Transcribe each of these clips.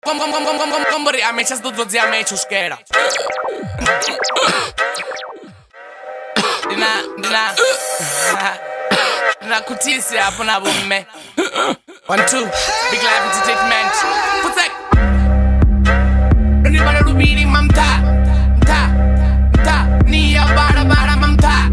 Kombori amecha studzodzi amecha uskera. Dina kutisi hapo na bomme. 1, 2, big life entertainment. Protect. Anybody rubiri mamta. Ni ya bara mamta.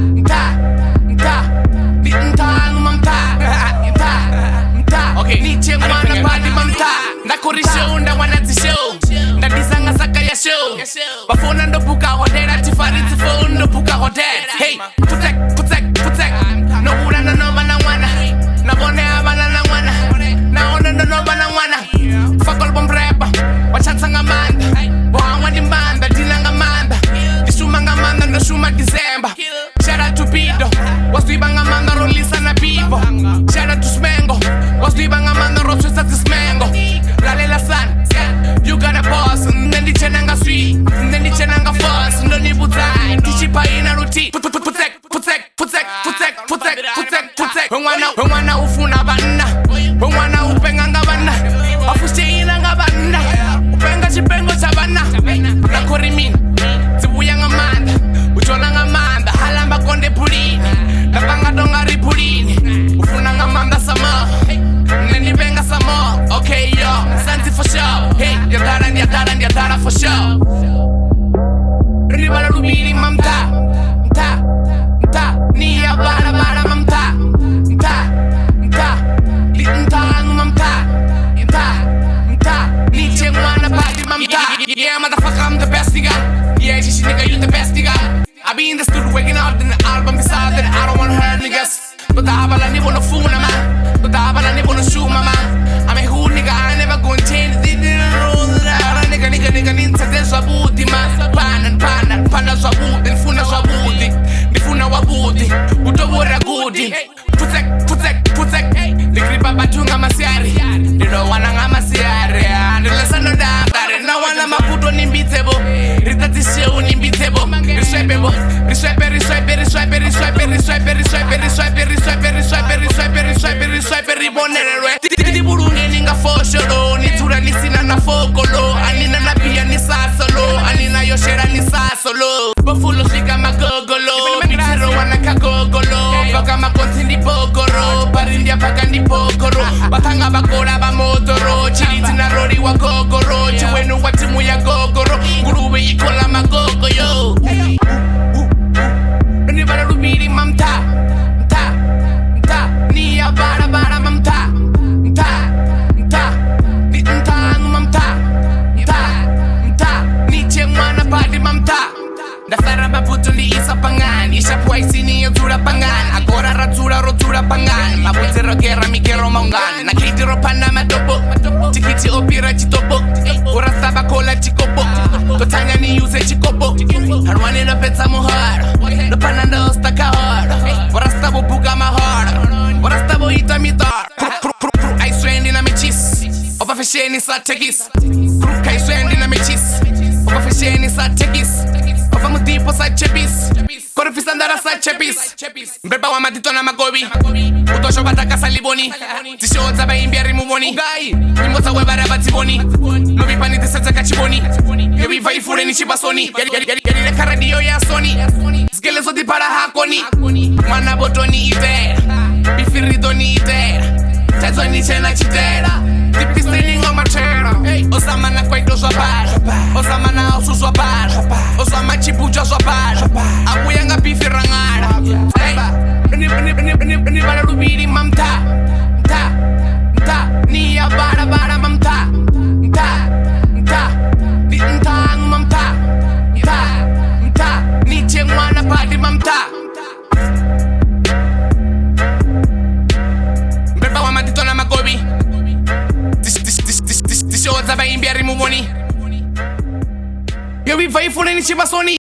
Okay, ni chengwana padi mamta. Ndakurisho ndawanazisho. Ndadisanga saka ya show. Bafona ndo buka hodera tifariti phone ndo buka hodera. Hey, protect. No ura no bana wana. Na bone abana na wana. Na ona no bana wana. Fakol bombreba. Wachatsa ngamanda. Bohangwa dimbanda dina ngamanda. Disuma ngamanda ndo shuma December. Shout out to Pido. Waswiba ngamanda rolisa na Pivo. Shout out to Smengo. Waswiba ngamanda roswisa tismengo. Lalela san. You got a boss. Nendi chenanga sweet. Nendi chenanga fuss. Ndoni butai. Tishipa ina ruti. Protect. Wana ufuna bana. Wana upenganga bana. Afushe ina ngabana. Upenga chipengo chabana. Nakori mina. Tibuya ngamanda. Uchola ngamanda. Halamba konde pulini. Napanga dongari pulini. Ufuna ngamanda sama. Neni benga sama. Okay yo. Santi for sure. Hey, yatara for sure. Ribala rubiri mamta. Ni ya bara mamta. Ni chengwana padi mamta. Yeah, motherfucker, I'm the best nigga. Yeah, she nigga, you the best nigga. I be in the studio waking up in the album beside that I don't wanna hurt niggas. But I bala ni bono funa man. But I bala ni bono shuma man. I'm a who nigga, I never go and change it. Nigga, ninta de swabuti man. Pana swabuti, nifuna swabuti. Nifuna wabuti, utobora gudi. Protect. Nigripa batunga masiari. Nino wana nga masiari. Nilesa no dangare. Na wana maputo nimbitebo. Ritatiseu nimbitebo. Riswepebo. Riswepe ribonere. Titi burunge ninga fosholo. Nitura nisina na fokolo. Anina na pia ni sasolo. Anina yoshera ni sasolo. Bofulo shika magogolo. Mitiro wana kagogolo. Baka makontindi pokoro. Parindia pagandi pokoro. Batanga bakora ba motoro. Chiriti na rori wa gogoro. Chiwenu wa timu ya gogoro. Nguruwe ikola magogo yo. Anybody rubiri mamta. Ni ya bara mamta. Ni ntangu mamta. Ni chengwana padi mamta. Ndafara maputo li isa pangan. Isha puaisini yo tura pangan. Agora ratura rotura pangan. Mabutero gera mikero mongan. Na kitiro panama dobo. Tikiti opira chitobo. Ora staba kola chikobo. Totanya ni use chikobo. Harwani na peta muhara. No pananda ostaka hara. Ora stabo buga mahara. Ora stabo ita mitar. I swendi na mechis. Oba fesheni sa tekis. I swendi na mechis. Oba fesheni sa tekis. Oba mudipo sa chepis. Korofisa ndara sa chepis. Mbeba wa matito na magobi. Utosho bataka sa liboni. Tisho zaba imbiari muboni. Ugai, nimota webara batiboni. Nobi pani tiseza kachiboni. Yewi vai fure ni chibasoni. Yari karadio ya soni. Skele zodi para hakoni. Mana botoni itera. Bifirito ni itera. Tezo ni chena chitera. Tipistini ngoma chera. Osama na kwaito swapara. Osama na osu swapara. Osama chipucha swapara. Abuyanga bifirangara. Anybody rubiri mamta. Ni ya bara mamta. Ni ntangu mamta. Ni chengwana padi mamta. Mbeba wa matito na magobi. Tisho zaba imbiari muboni. Yewi vai fure ni chibasoni.